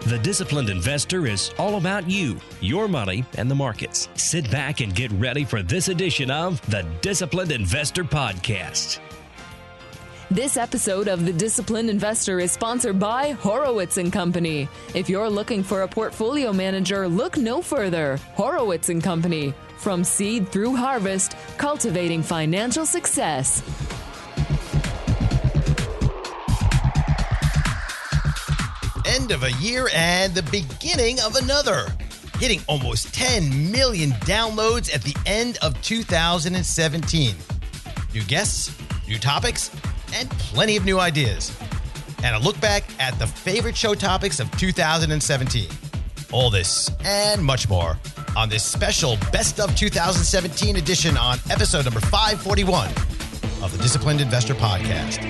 The Disciplined Investor is all about you, your money, and the markets. Sit back and get ready for this edition of the Disciplined Investor Podcast. This episode of The Disciplined Investor is sponsored by Horowitz & Company. If you're looking for a portfolio manager, look no further. Horowitz & Company. From seed through harvest, cultivating financial success. End of a year and the beginning of another. Hitting almost 10 million downloads at the end of 2017. New guests, new topics, and plenty of new ideas. And a look back at the favorite show topics of 2017. All this and much more on this special Best of 2017 edition on episode number 541 of the Disciplined Investor Podcast.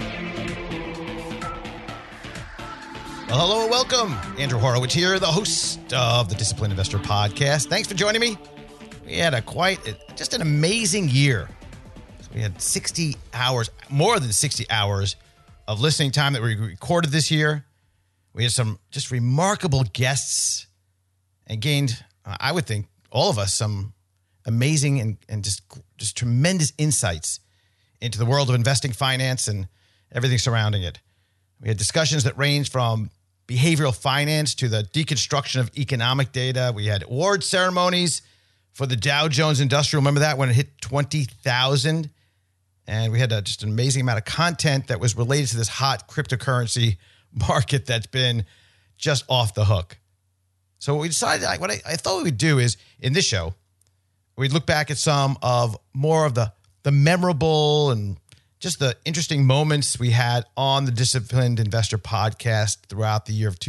Well, hello and welcome. Andrew Horowitz here, the host of the Disciplined Investor Podcast. Thanks for joining me. We had just an amazing year. We had 60 hours, more than 60 hours of listening time that we recorded this year. We had some just remarkable guests and gained, I would think, all of us some amazing and just tremendous insights into the world of investing, finance, and everything surrounding it. We had discussions that ranged from behavioral finance to the deconstruction of economic data. We had award ceremonies for the Dow Jones Industrial. Remember that when it hit 20,000? And we had just an amazing amount of content that was related to this hot cryptocurrency market that's been just off the hook. So what we decided, what I thought we would do is, in this show, we'd look back at some of more of the memorable and just the interesting moments we had on the Disciplined Investor Podcast throughout the year of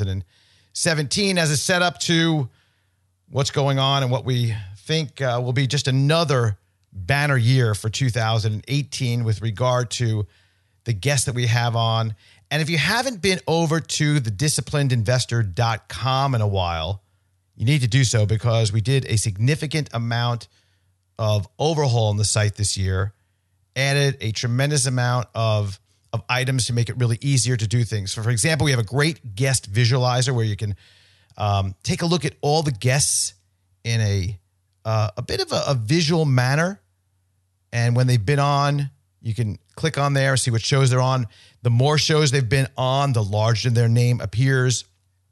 2017 as a setup to what's going on and what we think will be just another banner year for 2018 with regard to the guests that we have on. And if you haven't been over to thedisciplinedinvestor.com in a while, you need to do so because we did a significant amount of overhaul on the site this year. Added a tremendous amount of items to make it really easier to do things. So, for example, we have a great guest visualizer where you can take a look at all the guests in a bit of a visual manner. And when they've been on, you can click on there, see what shows they're on. The more shows they've been on, the larger their name appears.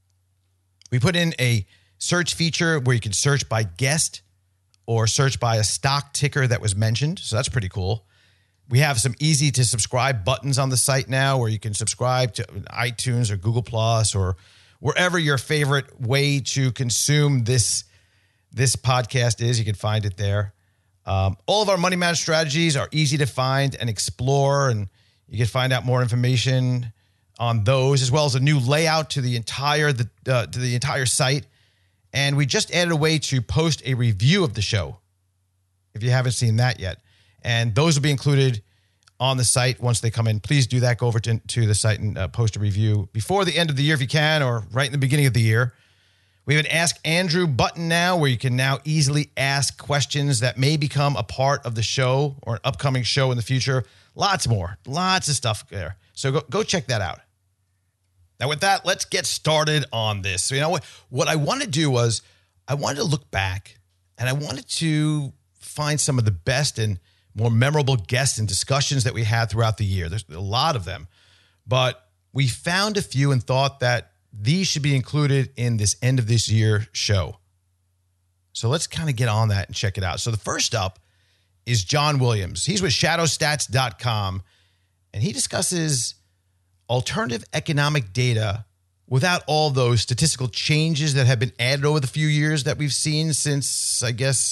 We put in a search feature where you can search by guest or search by a stock ticker that was mentioned. So that's pretty cool. We have some easy to subscribe buttons on the site now where you can subscribe to iTunes or Google Plus or wherever your favorite way to consume this podcast is. You can find it there. All of our money management strategies are easy to find and explore, and you can find out more information on those, as well as a new layout to the entire site. And we just added a way to post a review of the show, if you haven't seen that yet. And those will be included on the site once they come in. Please do that. Go over to the site and post a review before the end of the year if you can, or right in the beginning of the year. We have an Ask Andrew button now where you can now easily ask questions that may become a part of the show or an upcoming show in the future. Lots more. Lots of stuff there. So go check that out. Now with that, let's get started on this. So, what I wanted to do was I wanted to look back and I wanted to find some of the best and more memorable guests and discussions that we had throughout the year. There's a lot of them, but we found a few and thought that these should be included in this end of this year show. So let's kind of get on that and check it out. So the first up is John Williams. He's with shadowstats.com, and he discusses alternative economic data without all those statistical changes that have been added over the few years that we've seen since, I guess,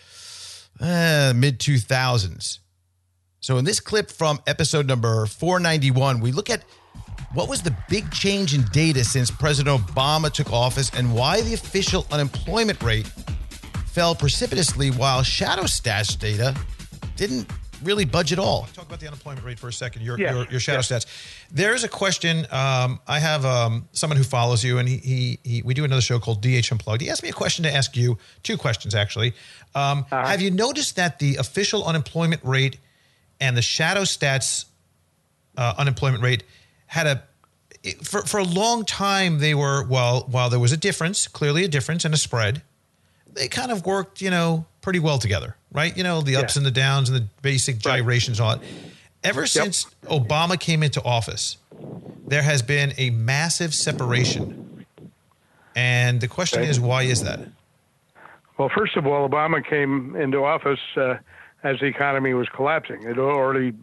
mid-2000s. So in this clip from episode number 491, we look at what was the big change in data since President Obama took office and why the official unemployment rate fell precipitously while shadow stats data didn't really budge at all. Talk about the unemployment rate for a second, your shadow stats. There's a question. I have someone who follows you, and we do another show called DH Unplugged. He asked me a question to ask you, two questions actually. Have you noticed that the official unemployment rate and the shadow stats unemployment rate had for a long time, they were, while there was clearly a difference and a spread, they kind of worked, pretty well together, right? The ups and the downs and the basic gyrations and all that. Ever since Obama came into office, there has been a massive separation. And the question is, why is that? Well, first of all, Obama came into office as the economy was collapsing. It already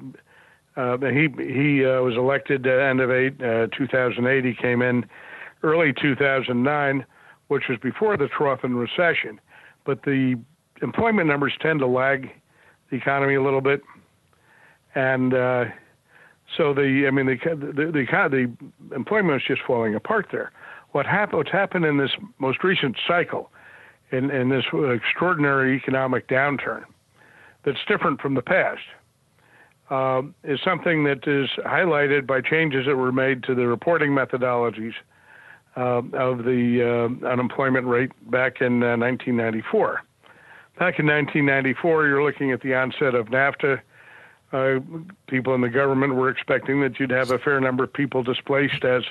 he was elected at the end of 2008. He came in early 2009, which was before the trough and recession. But the employment numbers tend to lag the economy a little bit, and so the employment was just falling apart there. What's happened in this most recent cycle, in this extraordinary economic downturn, that's different from the past, is something that is highlighted by changes that were made to the reporting methodologies of the unemployment rate back in 1994. Back in 1994, you're looking at the onset of NAFTA. People in the government were expecting that you'd have a fair number of people displaced as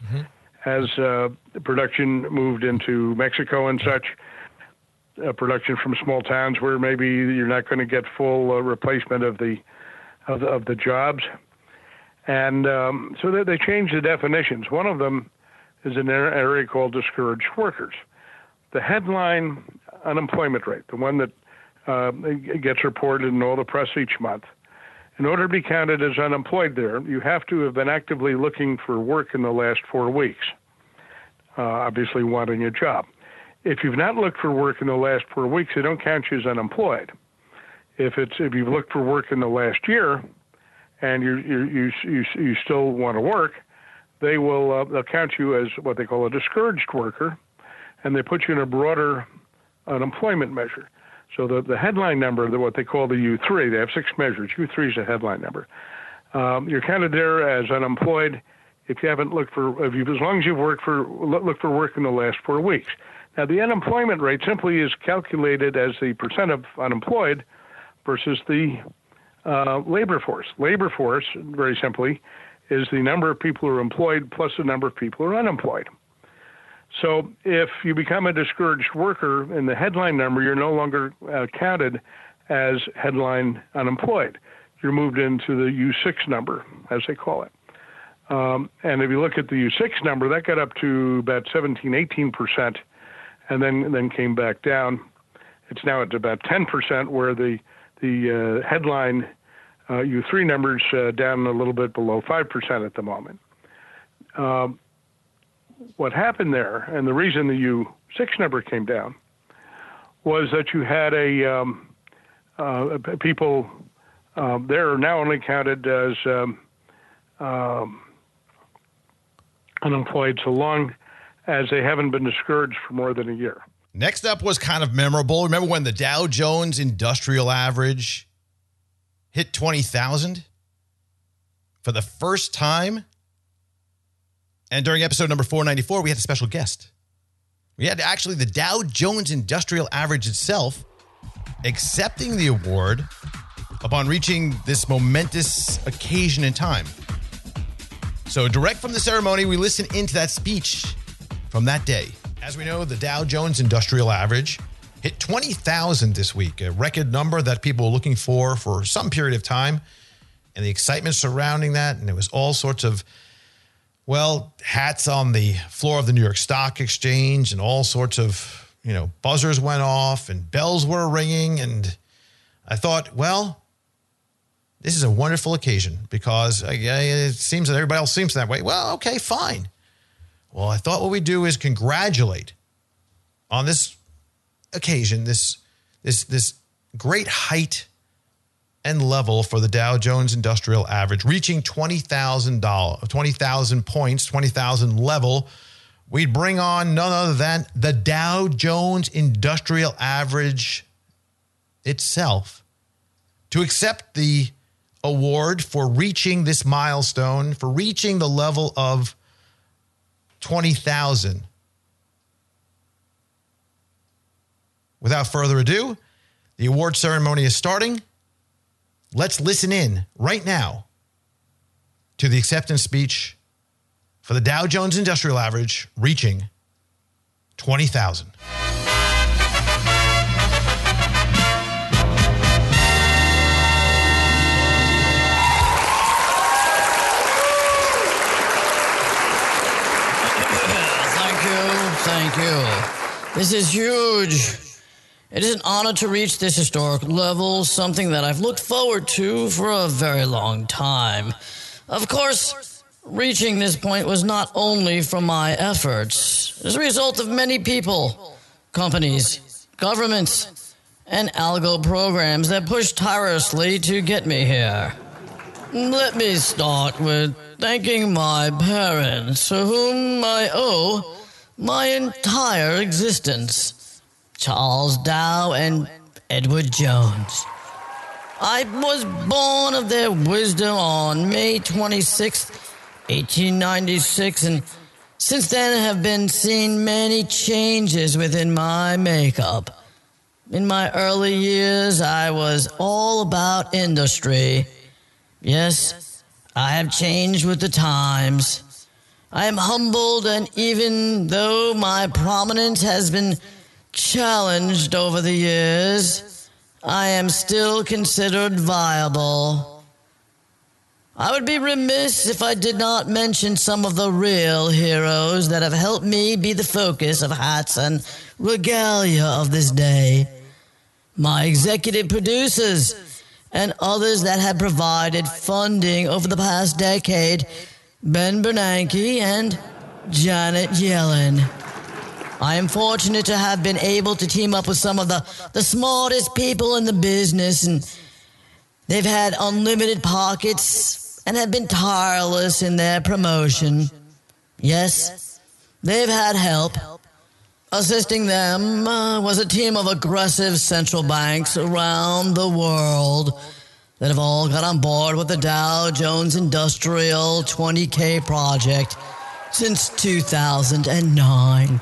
production moved into Mexico and such. Production from small towns where maybe you're not going to get full replacement of the jobs, and so they changed the definitions. One of them is an area called discouraged workers. The headline unemployment rate, the one that gets reported in all the press each month, in order to be counted as unemployed there, you have to have been actively looking for work in the last 4 weeks, obviously wanting a job. If you've not looked for work in the last 4 weeks, they don't count you as unemployed. If you've looked for work in the last year and you still want to work, they'll count you as what they call a discouraged worker, and they put you in a broader unemployment measure. So the headline number, what they call the U3, they have 6 measures. U3 is a headline number. You're counted there as unemployed if you haven't looked for, as long as you've looked for work in the last 4 weeks. Now, the unemployment rate simply is calculated as the percent of unemployed versus the labor force. Labor force, very simply, is the number of people who are employed plus the number of people who are unemployed. So if you become a discouraged worker in the headline number, you're no longer counted as headline unemployed. You're moved into the U6 number, as they call it. And if you look at the U6 number, that got up to about 17-18%, and then came back down. It's now at about 10%, where the headline U3 numbers down a little bit below 5% at the moment. What happened there, and the reason the U6 number came down, was that you had people there are now only counted as unemployed so long as they haven't been discouraged for more than a year. Next up was kind of memorable. Remember when the Dow Jones Industrial Average hit 20,000 for the first time? And during episode number 494, we had a special guest. We had actually the Dow Jones Industrial Average itself accepting the award upon reaching this momentous occasion in time. So direct from the ceremony, we listen into that speech from that day. As we know, the Dow Jones Industrial Average hit 20,000 this week, a record number that people were looking for some period of time, and the excitement surrounding that, and there was all sorts of, hats on the floor of the New York Stock Exchange, and all sorts of, buzzers went off and bells were ringing, and I thought, this is a wonderful occasion because it seems that everybody else seems that way. Well, okay, fine. Well, I thought what we do is congratulate on this occasion, this great height and level for the Dow Jones Industrial Average, reaching 20,000 points, 20,000 level. We'd bring on none other than the Dow Jones Industrial Average itself to accept the award for reaching this milestone, for reaching the level of 20,000. Without further ado, the award ceremony is starting. Let's listen in right now to the acceptance speech for the Dow Jones Industrial Average reaching 20,000. Thank you. This is huge. It is an honor to reach this historic level, something that I've looked forward to for a very long time. Of course, reaching this point was not only from my efforts. It is a result of many people, companies, governments, and algo programs that pushed tirelessly to get me here. Let me start with thanking my parents, to whom I owe my entire existence. Charles Dow and Edward Jones. I was born of their wisdom on May 26, 1896, and since then have been seen many changes within my makeup. In my early years, I was all about industry. Yes, I have changed with the times. I am humbled, and even though my prominence has been challenged over the years, I am still considered viable. I would be remiss if I did not mention some of the real heroes that have helped me be the focus of hats and regalia of this day. My executive producers and others that have provided funding over the past decade, Ben Bernanke and Janet Yellen. I am fortunate to have been able to team up with some of the smartest people in the business, and they've had unlimited pockets and have been tireless in their promotion. Yes, they've had help. Assisting them was a team of aggressive central banks around the world that have all got on board with the Dow Jones Industrial 20K project since 2009.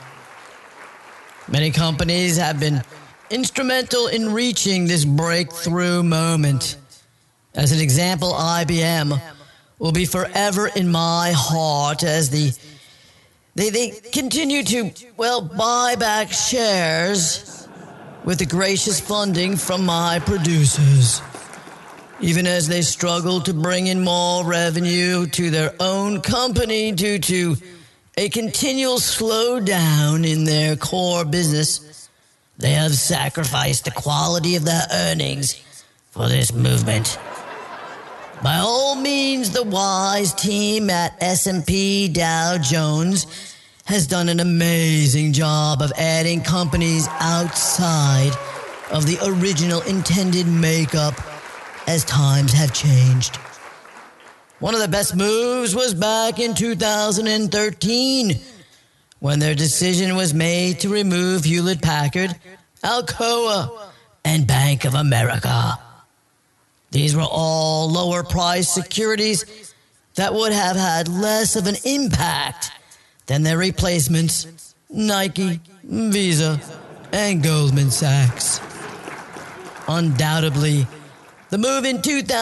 Many companies have been instrumental in reaching this breakthrough moment. As an example, IBM will be forever in my heart as they continue to, buy back shares with the gracious funding from my producers. Even as they struggle to bring in more revenue to their own company due to a continual slowdown in their core business, they have sacrificed the quality of their earnings for this movement. By all means, the wise team at S&P Dow Jones has done an amazing job of adding companies outside of the original intended makeup as times have changed. One of the best moves was back in 2013 when their decision was made to remove Hewlett-Packard, Alcoa, and Bank of America. These were all lower-priced securities that would have had less of an impact than their replacements, Nike, Visa, and Goldman Sachs. Undoubtedly, the move in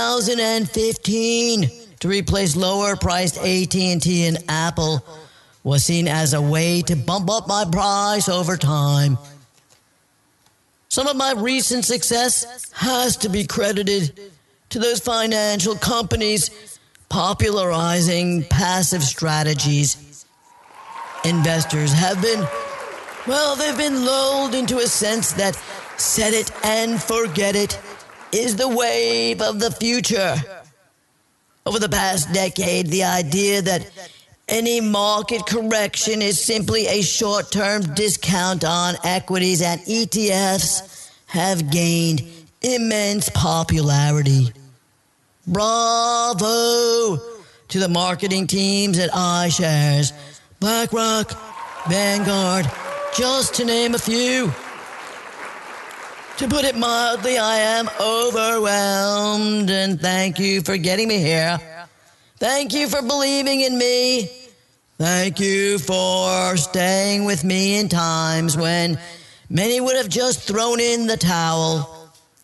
2015 to replace lower-priced AT&T and Apple was seen as a way to bump up my price over time. Some of my recent success has to be credited to those financial companies popularizing passive strategies. Investors have been, they've been lulled into a sense that set it and forget it is the wave of the future. Over the past decade, the idea that any market correction is simply a short-term discount on equities and ETFs have gained immense popularity. Bravo to the marketing teams at iShares, BlackRock, Vanguard, just to name a few. To put it mildly, I am overwhelmed, and thank you for getting me here. Thank you for believing in me. Thank you for staying with me in times when many would have just thrown in the towel.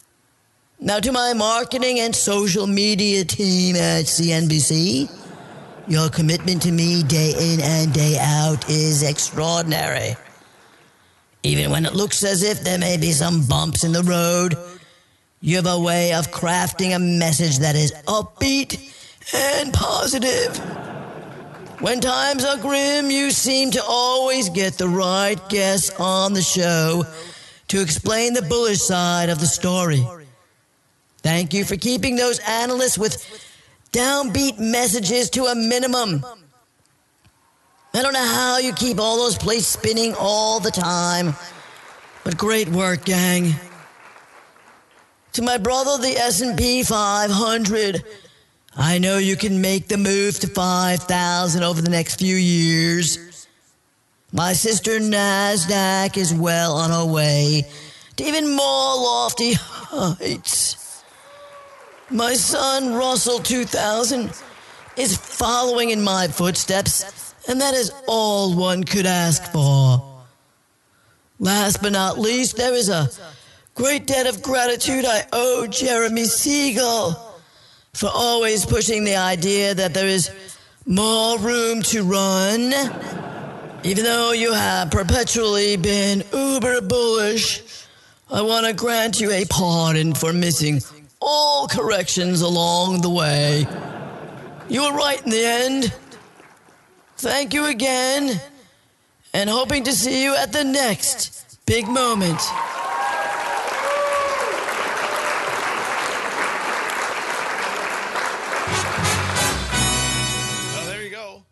Now to my marketing and social media team at CNBC, Your commitment to me day in and day out is extraordinary. Even when it looks as if there may be some bumps in the road, you have a way of crafting a message that is upbeat and positive. When times are grim, you seem to always get the right guests on the show to explain the bullish side of the story. Thank you for keeping those analysts with downbeat messages to a minimum. I don't know how you keep all those plates spinning all the time, but great work, gang. To my brother, the S&P 500, I know you can make the move to 5,000 over the next few years. My sister NASDAQ is well on her way to even more lofty heights. My son Russell 2000 is following in my footsteps, and that is all one could ask for. Last but not least, there is a great debt of gratitude I owe Jeremy Siegel for always pushing the idea that there is more room to run. Even though you have perpetually been uber bullish, I want to grant you a pardon for missing all corrections along the way. You were right in the end. Thank you again, and hoping to see you at the next big moment. Oh, there you go.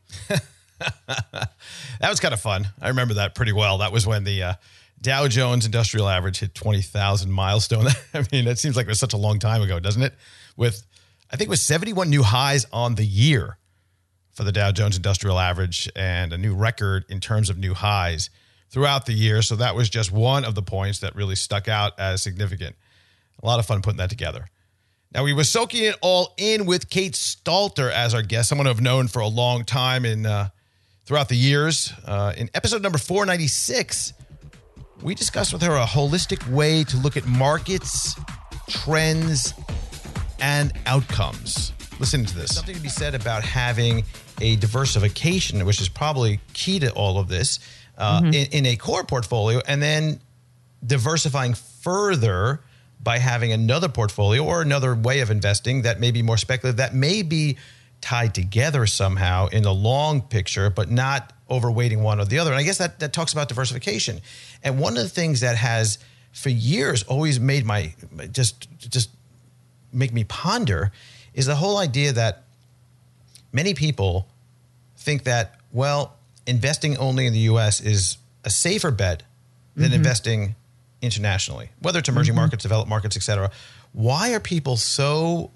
That was kind of fun. I remember that pretty well. That was when the Dow Jones Industrial Average hit 20,000 milestone. I mean, that seems like it was such a long time ago, doesn't it? I think it was 71 new highs on the year for the Dow Jones Industrial Average and a new record in terms of new highs throughout the year. So that was just one of the points that really stuck out as significant. A lot of fun putting that together. Now, we were soaking it all in with Kate Stalter as our guest, someone I've known for a long time throughout the years. In episode number 496, we discussed with her a holistic way to look at markets, trends, and outcomes. Listen to this. Something to be said about having a diversification, which is probably key to all of this, in a core portfolio, and then diversifying further by having another portfolio or another way of investing that may be more speculative, that may be tied together somehow in the long picture, but not overweighting one or the other. And I guess that talks about diversification. And one of the things that has for years always made just make me ponder is the whole idea that many people think that, well, investing only in the U.S. is a safer bet than investing internationally, whether it's emerging markets, developed markets, et cetera. Why are people so,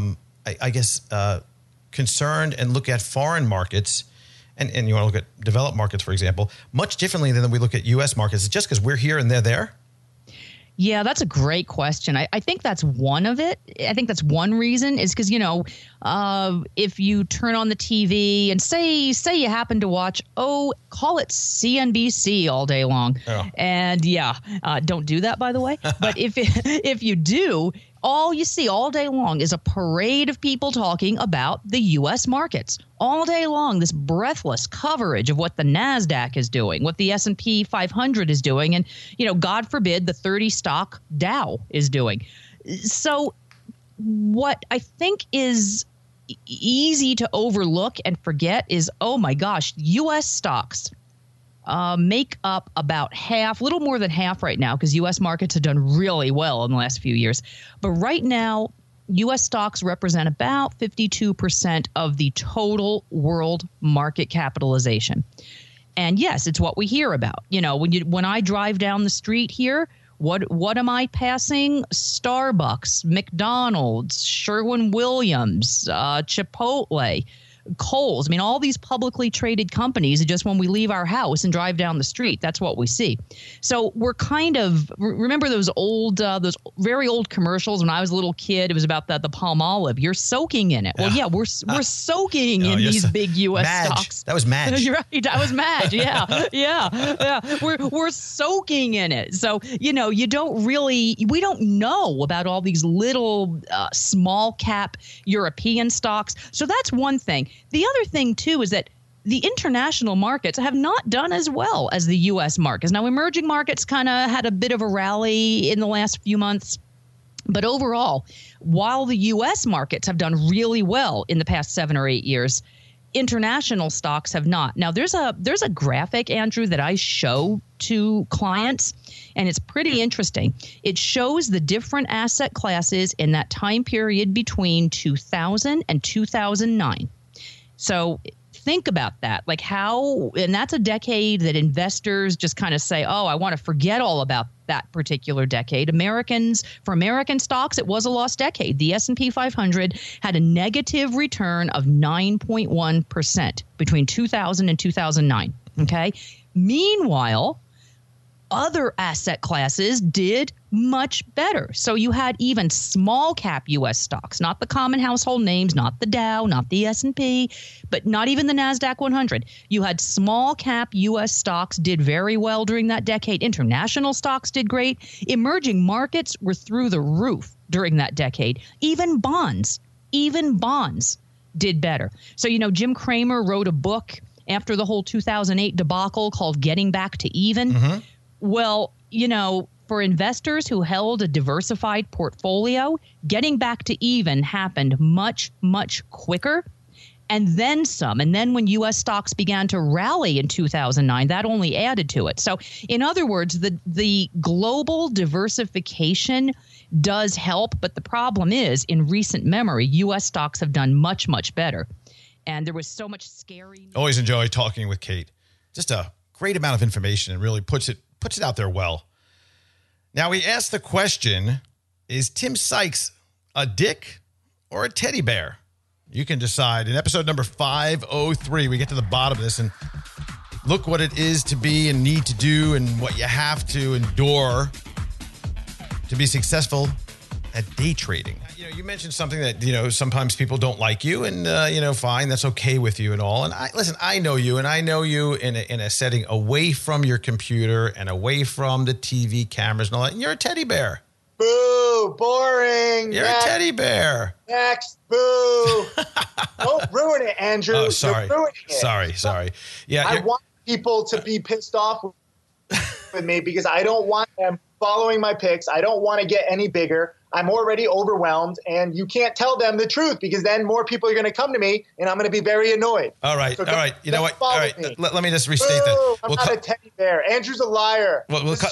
concerned and look at foreign markets and you want to look at developed markets, for example, much differently than we look at U.S. markets? Is it just because we're here and they're there? Yeah, that's a great question. I think that's one of it. I think that's one reason is because, if you turn on the TV and say you happen to watch, call it CNBC all day long. Oh. And don't do that, by the way. But if you do, all you see all day long is a parade of people talking about the U.S. markets. All day long, this breathless coverage of what the NASDAQ is doing, what the S&P 500 is doing, and, God forbid, the 30-stock Dow is doing. So what I think is easy to overlook and forget is, oh, my gosh, U.S. stocks make up about half, little more than half right now, because U.S. markets have done really well in the last few years. But right now, U.S. stocks represent about 52% of the total world market capitalization. And yes, it's what we hear about. When I drive down the street here, what am I passing? Starbucks, McDonald's, Sherwin-Williams, Chipotle, Kohl's. I mean, all these publicly traded companies, just when we leave our house and drive down the street, that's what we see. So we're kind of, remember those very old commercials when I was a little kid? It was about the Palmolive. You're soaking in it. Well, yeah, we're soaking in these big U.S. stocks. That was Madge. You're right. That was Madge. Yeah. We're soaking in it. So, we don't know about all these little small cap European stocks. So that's one thing. The other thing, too, is that the international markets have not done as well as the U.S. markets. Now, emerging markets kind of had a bit of a rally in the last few months. But overall, while the U.S. markets have done really well in the past 7 or 8 years, international stocks have not. Now, there's a graphic, Andrew, that I show to clients, and it's pretty interesting. It shows the different asset classes in that time period between 2000 and 2009. So think about that. Like how, and that's a decade that investors just kind of say, oh, I want to forget all about that particular decade. For American stocks, it was a lost decade. The S&P 500 had a negative return of 9.1% between 2000 and 2009. Okay. Meanwhile, other asset classes did much better. So you had even small cap U.S. stocks, not the common household names, not the Dow, not the S&P, but not even the NASDAQ 100. You had small cap U.S. stocks did very well during that decade. International stocks did great. Emerging markets were through the roof during that decade. Even bonds did better. So, Jim Cramer wrote a book after the whole 2008 debacle called Getting Back to Even. Mm-hmm. Well, for investors who held a diversified portfolio, getting back to even happened much, much quicker. And then some. And then when U.S. stocks began to rally in 2009, that only added to it. So in other words, the global diversification does help. But the problem is, in recent memory, U.S. stocks have done much, much better. And there was so much scary. Always enjoy talking with Kate. Just a great amount of information and really puts it out there well. Now, we asked the question, is Tim Sykes a dick or a teddy bear? You can decide. In episode number 503, we get to the bottom of this and look what it is to be and need to do and what you have to endure to be successful at day trading. You mentioned something that, sometimes people don't like you and, fine, that's okay with you and all. And I know you and I know you in a setting away from your computer and away from the TV cameras and all that. And you're a teddy bear. Boo, boring. You're a teddy bear. Next, boo. Don't ruin it, Andrew. Oh, sorry. You're ruining it. Sorry. Yeah, I want people to be pissed off with me because I don't want them following my picks. I don't want to get any bigger. I'm already overwhelmed, and you can't tell them the truth because then more people are going to come to me, and I'm going to be very annoyed. All right. You know what? All right. Let me just restate that. I'm not a teddy bear. Andrew's a liar.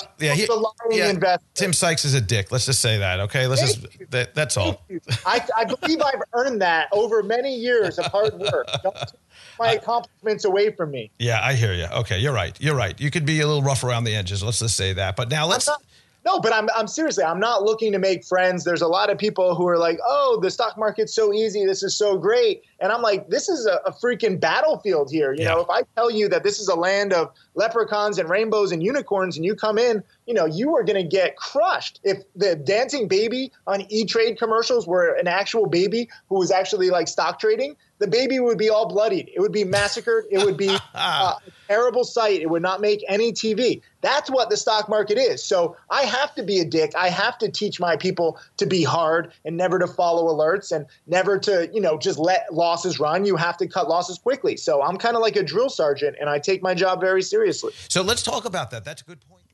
Investor. Tim Sykes is a dick. Let's just say that. Okay. That's all. I believe I've earned that over many years of hard work. Don't take my accomplishments away from me. Yeah, I hear you. Okay, you're right. You could be a little rough around the edges. Let's just say that. But now No, but I'm seriously, I'm not looking to make friends. There's a lot of people who are like, oh, the stock market's so easy. This is so great. And I'm like, this is a freaking battlefield here. You know, if I tell you that this is a land of leprechauns and rainbows and unicorns and you come in, you are going to get crushed. If the dancing baby on E-Trade commercials were an actual baby who was actually like stock trading, the baby would be all bloodied. It would be massacred. It would be a terrible sight. It would not make any TV. That's what the stock market is. So I have to be a dick. I have to teach my people to be hard and never to follow alerts and never to, just let losses run. You have to cut losses quickly. So I'm kind of like a drill sergeant, and I take my job very seriously. So let's talk about that. That's a good point.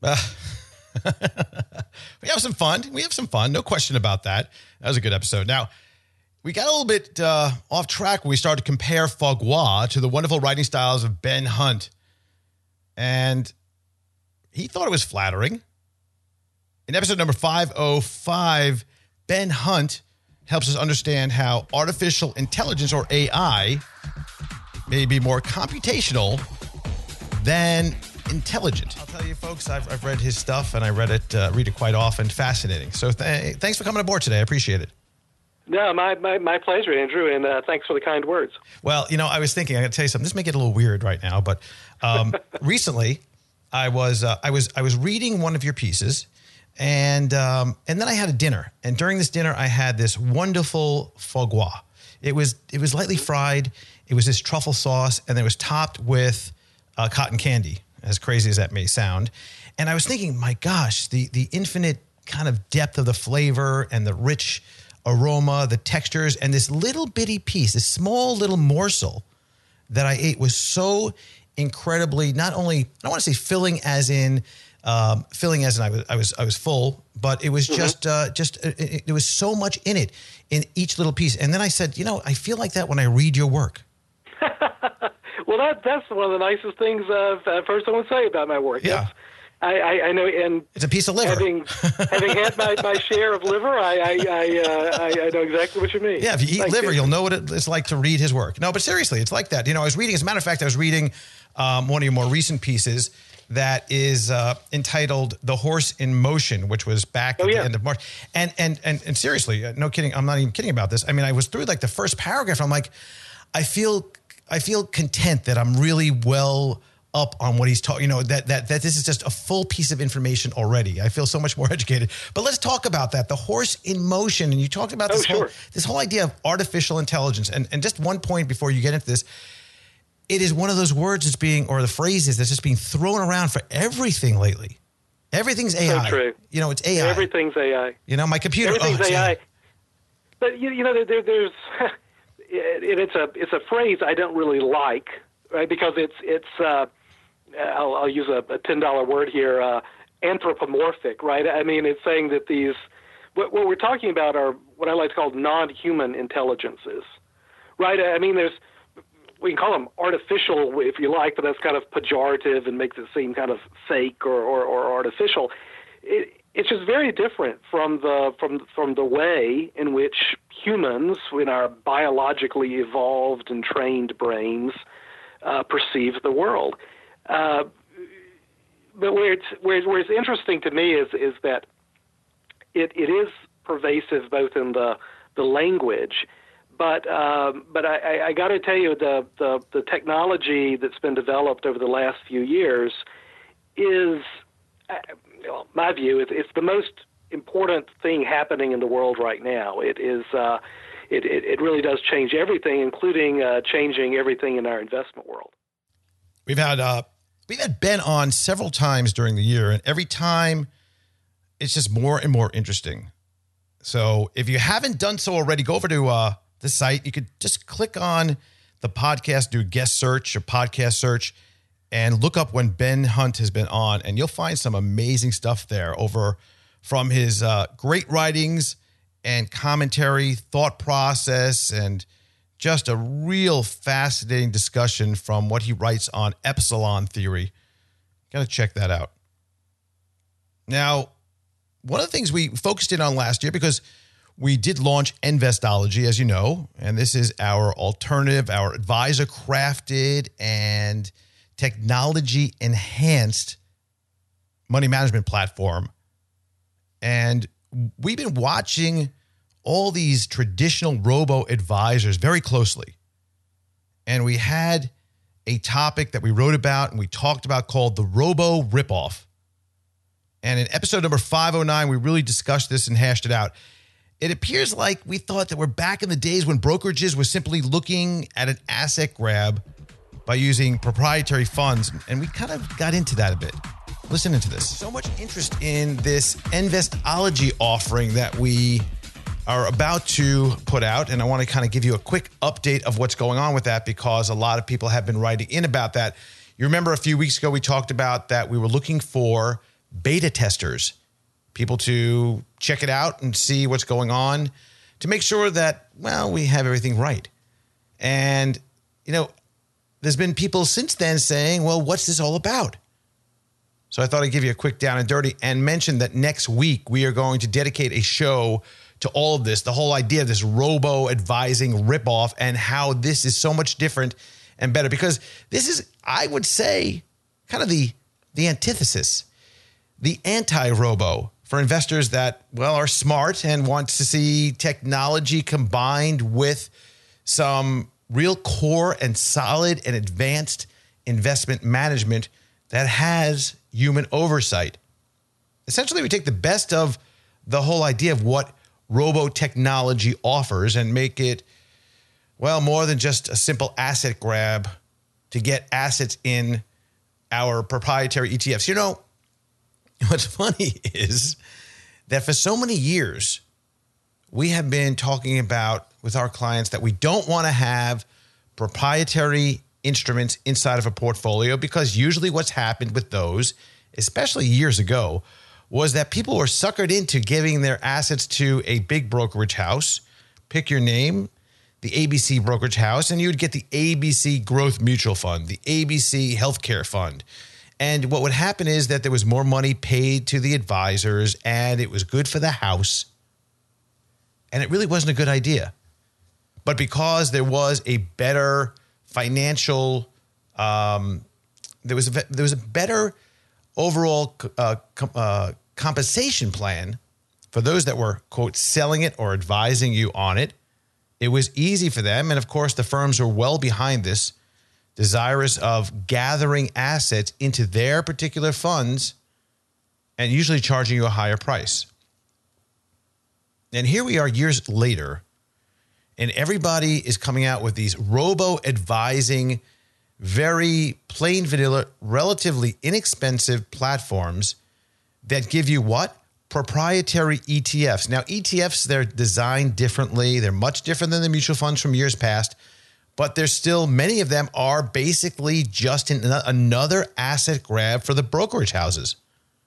We have some fun. No question about that. That was a good episode. Now, we got a little bit off track when we started to compare Fogwa to the wonderful writing styles of Ben Hunt. And he thought it was flattering. In episode number 505, Ben Hunt helps us understand how artificial intelligence, or AI, may be more computational than intelligent. I'll tell you, folks, I've read his stuff, and I read it quite often. Fascinating. So thanks for coming aboard today. I appreciate it. No, my pleasure, Andrew, and thanks for the kind words. Well, I was thinking, I got to tell you something. This may get a little weird right now, but recently I was reading one of your pieces, and then I had a dinner, and during this dinner I had this wonderful Fogwa. It was lightly fried. It was this truffle sauce, and it was topped with cotton candy, as crazy as that may sound. And I was thinking, my gosh, the infinite kind of depth of the flavor and the rich aroma, the textures, and this little bitty piece, this small little morsel that I ate was so incredibly, not only, I don't want to say filling as in I was full, but it was there was so much in it, in each little piece. And then I said, I feel like that when I read your work. Well, that's one of the nicest things I've heard someone say about my work. Yeah. I know, and it's a piece of liver. Having had my share of liver, I know exactly what you mean. Yeah, if you eat liver, you'll know what it's like to read his work. No, but seriously, it's like that. I was reading, as a matter of fact, I was reading one of your more recent pieces that is entitled "The Horse in Motion," which was back at the end of March. And seriously, no kidding, I'm not even kidding about this. I mean, I was through like the first paragraph. I'm like, I feel content that I'm really well up on what he's talking, that this is just a full piece of information already. I feel so much more educated. But let's talk about that. The horse in motion. And you talked about this whole idea of artificial intelligence. And just one point before you get into this, it is one of those words or the phrases that's just being thrown around for everything lately. Everything's AI. So true. It's AI. Everything's AI. My computer. Everything's AI. But there's it's a phrase I don't really like, right? Because it's I'll use a $10 word here, anthropomorphic, right? I mean, it's saying that what we're talking about are what I like to call non-human intelligences, right? I mean, we can call them artificial if you like, but that's kind of pejorative and makes it seem kind of fake or artificial. It's just very different from the way in which humans, in our biologically evolved and trained brains, perceive the world. But where it's interesting to me is that it is pervasive both in the language, but I got to tell you the technology that's been developed over the last few years is, my view, it's the most important thing happening in the world right now. It is it really does change everything, including changing everything in our investment world. We've had Ben on several times during the year, and every time it's just more and more interesting. So if you haven't done so already, go over to the site. You could just click on the podcast, do guest search or podcast search, and look up when Ben Hunt has been on, and you'll find some amazing stuff there over from his great writings and commentary, thought process, and just a real fascinating discussion from what he writes on epsilon theory. Got to check that out. Now, one of the things we focused in on last year, because we did launch Investology, as you know, and this is our alternative, our advisor crafted and technology enhanced money management platform. And we've been watching all these traditional robo-advisors very closely. And we had a topic that we wrote about and we talked about called the robo ripoff. And in episode number 509, we really discussed this and hashed it out. It appears like we thought that we're back in the days when brokerages were simply looking at an asset grab by using proprietary funds. And we kind of got into that a bit. Listen into this. So much interest in this Investology offering that we are about to put out. And I want to kind of give you a quick update of what's going on with that, because a lot of people have been writing in about that. You remember a few weeks ago, we talked about that we were looking for beta testers, people to check it out and see what's going on to make sure that, well, we have everything right. And, there's been people since then saying, well, what's this all about? So I thought I'd give you a quick down and dirty and mention that next week we are going to dedicate a show to all of this, the whole idea of this robo-advising ripoff and how this is so much different and better. Because this is, I would say, kind of the antithesis, the anti-robo for investors that, well, are smart and want to see technology combined with some real core and solid and advanced investment management that has human oversight. Essentially, we take the best of the whole idea of what robo-technology offers and make it, well, more than just a simple asset grab to get assets in our proprietary ETFs. What's funny is that for so many years, we have been talking about with our clients that we don't want to have proprietary instruments inside of a portfolio, because usually what's happened with those, especially years ago, was that people were suckered into giving their assets to a big brokerage house. Pick your name, the ABC brokerage house, and you would get the ABC Growth Mutual Fund, the ABC Healthcare Fund. And what would happen is that there was more money paid to the advisors, and it was good for the house. And it really wasn't a good idea. But because there was a better financial, there was a better overall compensation plan for those that were, quote, selling it or advising you on it. It was easy for them. And of course, the firms were well behind this, desirous of gathering assets into their particular funds and usually charging you a higher price. And here we are years later, and everybody is coming out with these robo-advising, very plain vanilla, relatively inexpensive platforms that give you what? Proprietary ETFs. Now, ETFs, they're designed differently. They're much different than the mutual funds from years past, but there's still, many of them are basically just another asset grab for the brokerage houses.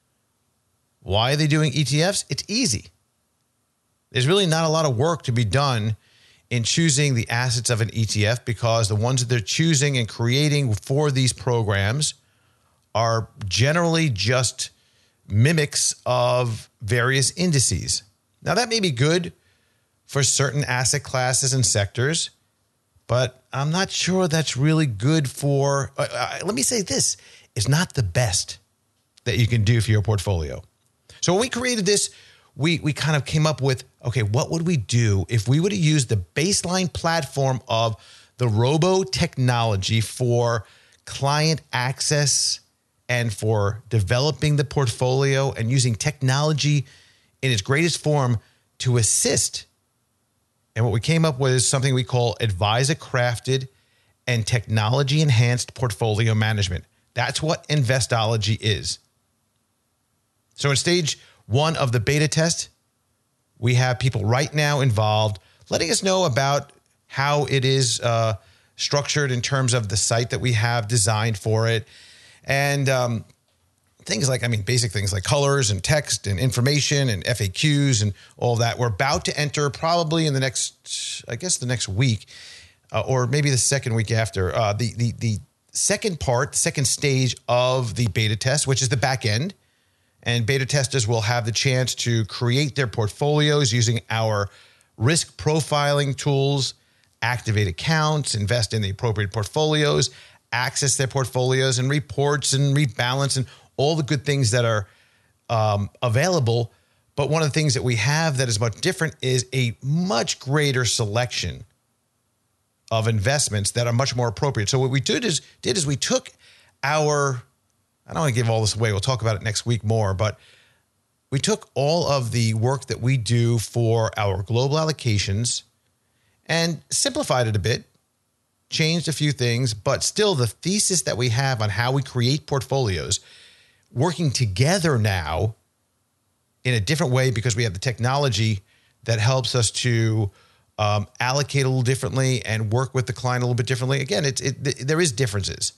Why are they doing ETFs? It's easy. There's really not a lot of work to be done in choosing the assets of an ETF, because the ones that they're choosing and creating for these programs are generally just mimics of various indices. Now, that may be good for certain asset classes and sectors, but I'm not sure that's really good for, let me say this, it's not the best that you can do for your portfolio. So when we created this, we kind of came up with, okay, what would we do if we would have used the baseline platform of the robo technology for client access and for developing the portfolio and using technology in its greatest form to assist. And what we came up with is something we call advisor-crafted and technology-enhanced portfolio management. That's what Investology is. So in stage 1 of the beta test, we have people right now involved letting us know about how it is structured in terms of the site that we have designed for it. And things like, basic things like colors and text and information and FAQs and all that. We're about to enter probably in the next week, or maybe the second week after, the second stage of the beta test, which is the back end. And beta testers will have the chance to create their portfolios using our risk profiling tools, activate accounts, invest in the appropriate portfolios, access their portfolios and reports and rebalance and all the good things that are available. But one of the things that we have that is much different is a much greater selection of investments that are much more appropriate. So what we did is we took our, I don't want to give all this away, we'll talk about it next week more, but we took all of the work that we do for our global allocations and simplified it a bit, changed a few things, but still the thesis that we have on how we create portfolios, working together now in a different way because we have the technology that helps us to allocate a little differently and work with the client a little bit differently. Again, there is differences,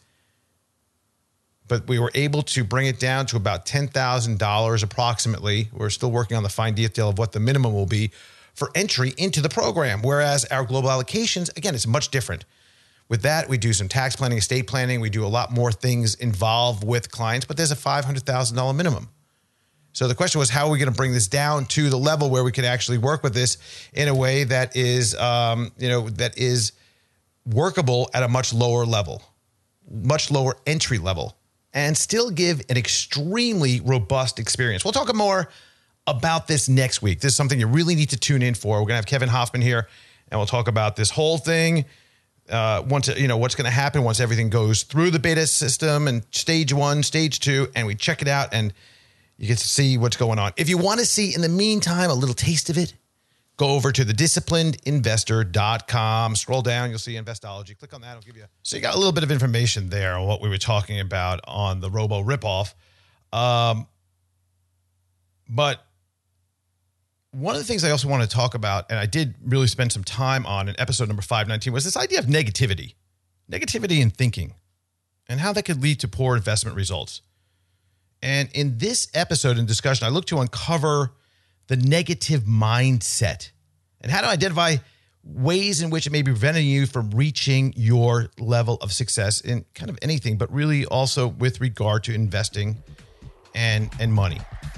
but we were able to bring it down to about $10,000 approximately. We're still working on the fine detail of what the minimum will be for entry into the program, whereas our global allocations, again, it's much different. With that, we do some tax planning, estate planning. We do a lot more things involved with clients, but there's a $500,000 minimum. So the question was, how are we going to bring this down to the level where we can actually work with this in a way that is, that is workable at a much lower level, much lower entry level, and still give an extremely robust experience. We'll talk more about this next week. This is something you really need to tune in for. We're going to have Kevin Hoffman here, and we'll talk about this whole thing. Once what's going to happen once everything goes through the beta system and stage 1, stage 2, and we check it out and you get to see what's going on. If you want to see, in the meantime, a little taste of it, go over to thedisciplinedinvestor.com. Scroll down, you'll see Investology. Click on that. I'll give you. So you got a little bit of information there on what we were talking about on the Robo ripoff. But one of the things I also want to talk about, and I did really spend some time on in episode number 519, was this idea of negativity in thinking, and how that could lead to poor investment results. And in this episode and discussion, I look to uncover the negative mindset and how to identify ways in which it may be preventing you from reaching your level of success in kind of anything, but really also with regard to investing and money.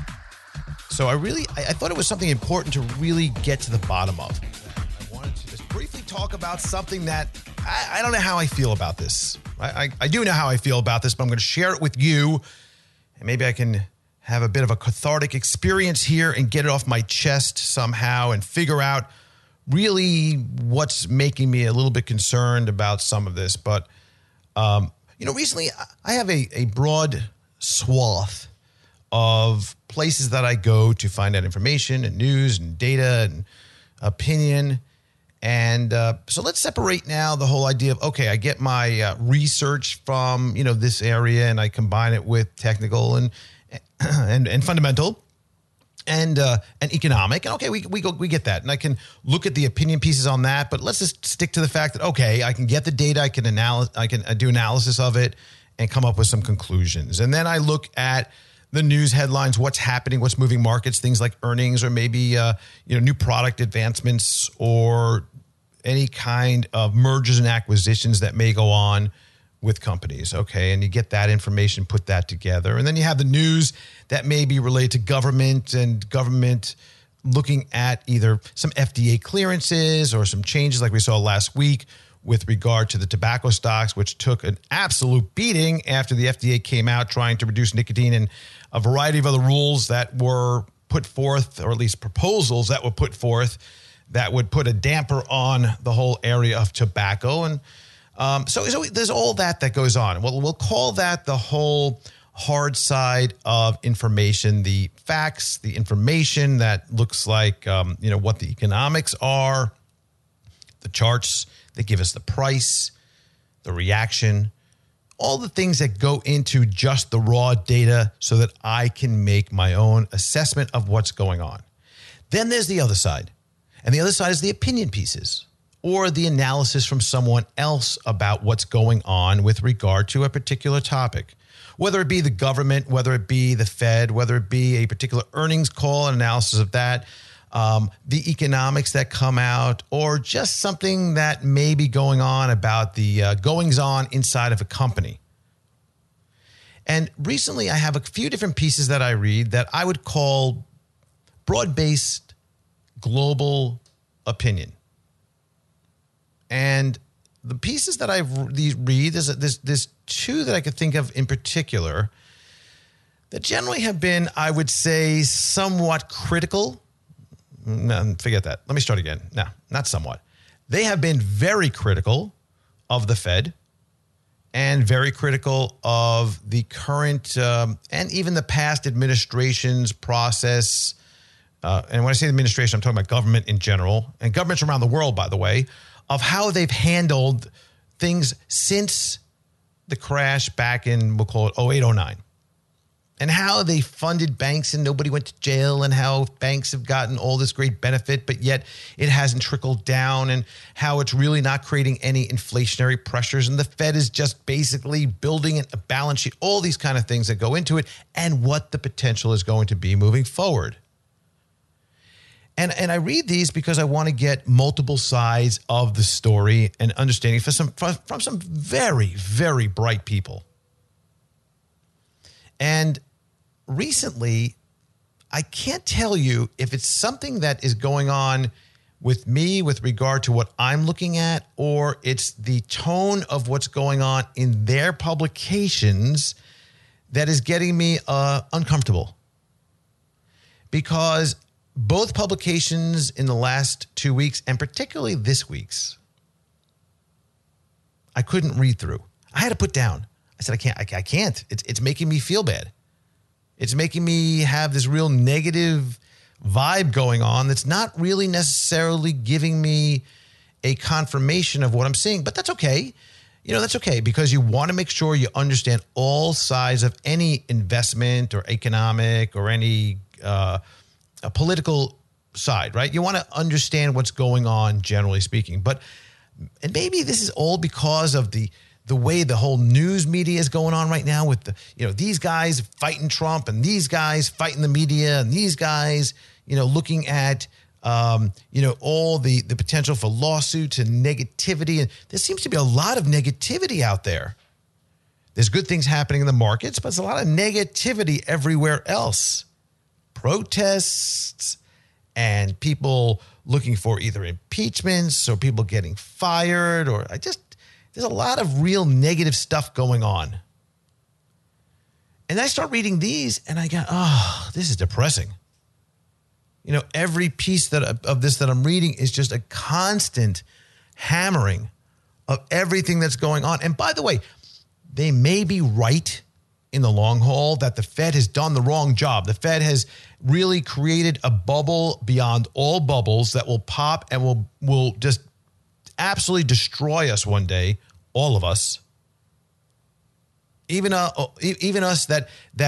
So I thought it was something important to really get to the bottom of. I wanted to just briefly talk about something that I don't know how I feel about this. I do know how I feel about this, but I'm going to share it with you. And maybe I can have a bit of a cathartic experience here and get it off my chest somehow and figure out really what's making me a little bit concerned about some of this. But, recently I have a broad swath of places that I go to find out information and news and data and opinion. And so let's separate now the whole idea of, okay, I get my research from, this area and I combine it with technical and fundamental and economic. And okay, we get that. And I can look at the opinion pieces on that, but let's just stick to the fact that, okay, I can get the data, I can do analysis of it and come up with some conclusions. And then I look at the news headlines, what's happening, what's moving markets, things like earnings or maybe new product advancements or any kind of mergers and acquisitions that may go on with companies. Okay, and you get that information, put that together. And then you have the news that may be related to government and government looking at either some FDA clearances or some changes like we saw last week with regard to the tobacco stocks, which took an absolute beating after the FDA came out trying to reduce nicotine and a variety of other rules that were put forth, or at least proposals that were put forth that would put a damper on the whole area of tobacco. And so there's all that goes on. We'll call that the whole hard side of information, the facts, the information that looks like, what the economics are, the charts that give us the price, the reaction, all the things that go into just the raw data so that I can make my own assessment of what's going on. Then there's the other side. And the other side is the opinion pieces or the analysis from someone else about what's going on with regard to a particular topic, whether it be the government, whether it be the Fed, whether it be a particular earnings call and analysis of that, the economics that come out, or just something that may be going on about the goings on inside of a company. And recently I have a few different pieces that I read that I would call broad-based global opinion. And the pieces that I read, there's two that I could think of in particular that generally have been, I would say, somewhat critical. No, forget that. Let me start again. No, not somewhat. They have been very critical of the Fed and very critical of the current and even the past administration's process. And when I say administration, I'm talking about government in general, and governments around the world, by the way, of how they've handled things since the crash back in, we'll call it 08, 09. And how they funded banks and nobody went to jail, and how banks have gotten all this great benefit, but yet it hasn't trickled down, and how it's really not creating any inflationary pressures. And the Fed is just basically building a balance sheet, all these kind of things that go into it, and what the potential is going to be moving forward. And I read these because I want to get multiple sides of the story and understanding from some very, very bright people. And recently, I can't tell you if it's something that is going on with me with regard to what I'm looking at, or it's the tone of what's going on in their publications that is getting me uncomfortable. Because both publications in the last 2 weeks, and particularly this week's, I couldn't read through. I had to put down. I said, I can't. It's making me feel bad. It's making me have this real negative vibe going on that's not really necessarily giving me a confirmation of what I'm seeing. But that's okay. That's okay, because you want to make sure you understand all sides of any investment or economic or any a political side, right? You want to understand what's going on, generally speaking. And maybe this is all because of the way the whole news media is going on right now with these guys fighting Trump and these guys fighting the media and these guys, looking at, all the potential for lawsuits and negativity. And there seems to be a lot of negativity out there. There's good things happening in the markets, but there's a lot of negativity everywhere else. Protests and people looking for either impeachments or people getting fired there's a lot of real negative stuff going on. And I start reading these and I go, oh, this is depressing. Every piece of this that I'm reading is just a constant hammering of everything that's going on. And by the way, they may be right in the long haul that the Fed has done the wrong job. The Fed has really created a bubble beyond all bubbles that will pop and will just absolutely destroy us one day, all of us. Even us that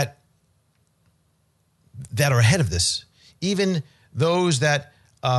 are ahead of this. Even those that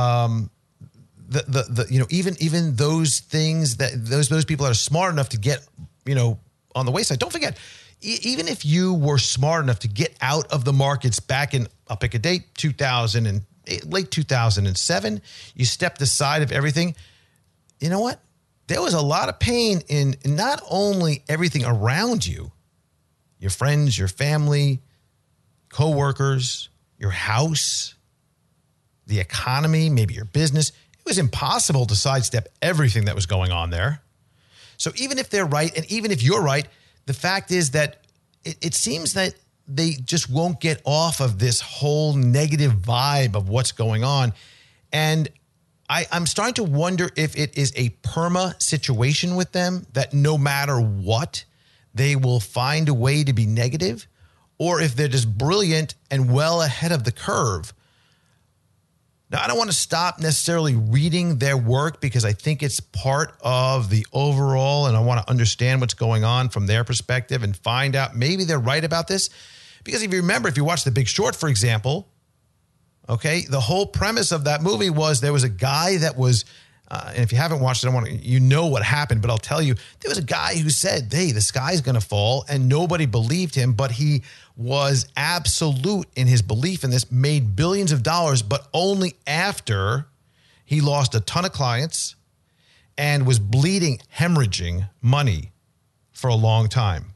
even those things that those people that are smart enough to get on the wayside. Don't forget, even if you were smart enough to get out of the markets back in, I'll pick a date, late 2007, you stepped aside of everything. You know what? There was a lot of pain in not only everything around you, your friends, your family, coworkers, your house, the economy, maybe your business. It was impossible to sidestep everything that was going on there. So even if they're right, and even if you're right, the fact is that it seems that they just won't get off of this whole negative vibe of what's going on. And I'm starting to wonder if it is a perma situation with them, that no matter what, they will find a way to be negative, or if they're just brilliant and well ahead of the curve. Now, I don't want to stop necessarily reading their work because I think it's part of the overall, and I want to understand what's going on from their perspective and find out maybe they're right about this. Because if you remember, if you watch The Big Short, for example, okay, the whole premise of that movie was there was a guy that was, and if you haven't watched it, what happened, but I'll tell you, there was a guy who said, hey, the sky's going to fall, and nobody believed him, but he was absolute in his belief in this, made billions of dollars, but only after he lost a ton of clients and was bleeding, hemorrhaging money for a long time.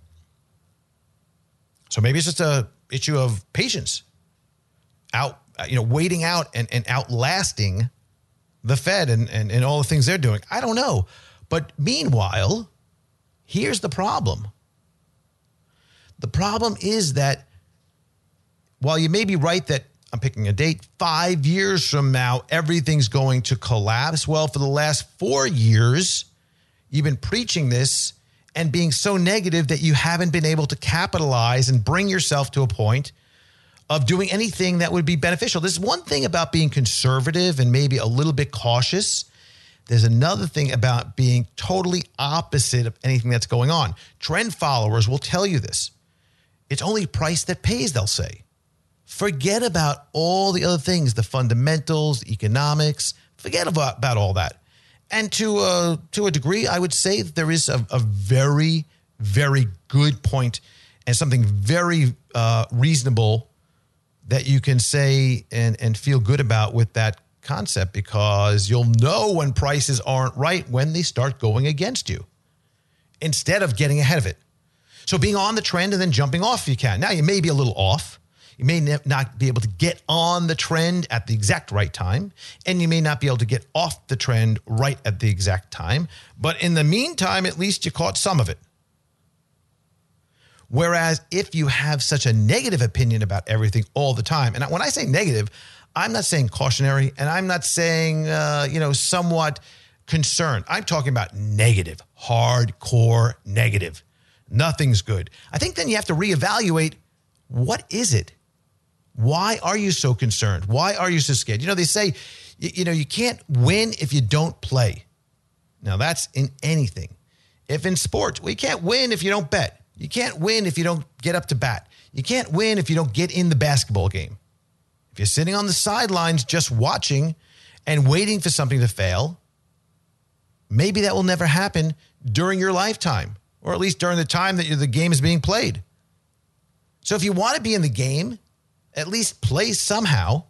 So maybe it's just an issue of patience, waiting out and outlasting the Fed and all the things they're doing. I don't know. But meanwhile, here's the problem. The problem is that while you may be right that, I'm picking a date, 5 years from now, everything's going to collapse. Well, for the last 4 years, you've been preaching this and being so negative that you haven't been able to capitalize and bring yourself to a point of doing anything that would be beneficial. There's one thing about being conservative and maybe a little bit cautious. There's another thing about being totally opposite of anything that's going on. Trend followers will tell you this. It's only price that pays, they'll say. Forget about all the other things, the fundamentals, the economics. Forget about all that. And to a degree, I would say that there is a very, very good point and something very reasonable that you can say and feel good about with that concept, because you'll know when prices aren't right when they start going against you instead of getting ahead of it. So being on the trend and then jumping off if you can. Now, you may be a little off. You may not be able to get on the trend at the exact right time, and you may not be able to get off the trend right at the exact time. But in the meantime, at least you caught some of it. Whereas if you have such a negative opinion about everything all the time, and when I say negative, I'm not saying cautionary, and I'm not saying, somewhat concerned. I'm talking about negative, hardcore negative. Nothing's good. I think then you have to reevaluate, what is it? Why are you so concerned? Why are you so scared? They say, you can't win if you don't play. Now, that's in anything. If in sports, you can't win if you don't bet. You can't win if you don't get up to bat. You can't win if you don't get in the basketball game. If you're sitting on the sidelines just watching and waiting for something to fail, maybe that will never happen during your lifetime, or at least during the time that the game is being played. So if you want to be in the game, at least play somehow.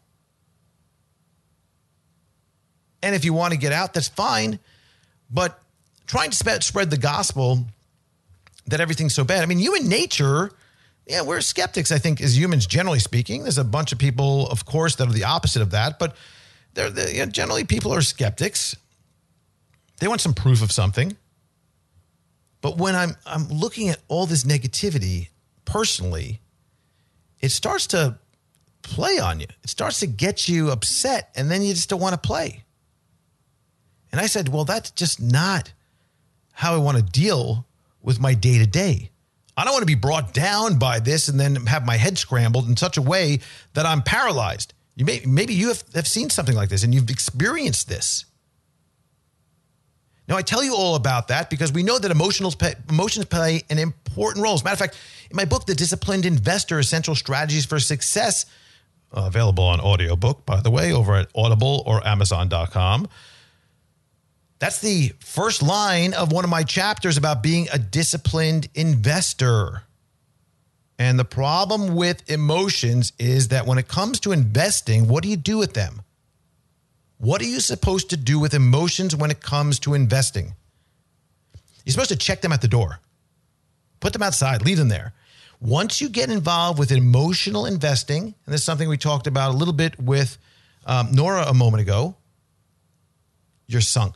And if you want to get out, that's fine. But trying to spread the gospel that everything's so bad. I mean, human nature, yeah, we're skeptics, I think, as humans, generally speaking. There's a bunch of people, of course, that are the opposite of that. But generally, people are skeptics. They want some proof of something. But when I'm looking at all this negativity, personally, it starts to play on you. It starts to get you upset, and then you just don't want to play. And I said, well, that's just not how I want to deal with my day-to-day. I don't want to be brought down by this and then have my head scrambled in such a way that I'm paralyzed. Maybe you have seen something like this and you've experienced this. Now, I tell you all about that because we know that emotions play an important role. As a matter of fact, in my book, The Disciplined Investor, Essential Strategies for Success, available on audiobook, by the way, over at Audible or Amazon.com. That's the first line of one of my chapters about being a disciplined investor. And the problem with emotions is that when it comes to investing, what do you do with them? What are you supposed to do with emotions when it comes to investing? You're supposed to check them at the door. Put them outside, leave them there. Once you get involved with emotional investing, and this is something we talked about a little bit with Nora a moment ago, you're sunk.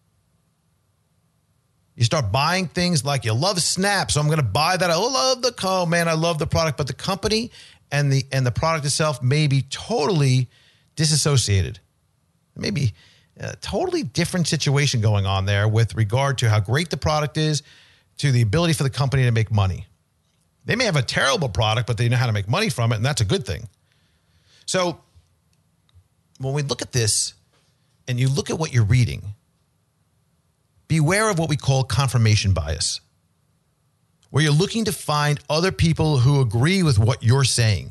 You start buying things like you love Snap, so I'm going to buy that. I love I love the product, but the company and the product itself may be totally disassociated. Maybe a totally different situation going on there with regard to how great the product is to the ability for the company to make money. They may have a terrible product, but they know how to make money from it, and that's a good thing. So when we look at this and you look at what you're reading, beware of what we call confirmation bias, where you're looking to find other people who agree with what you're saying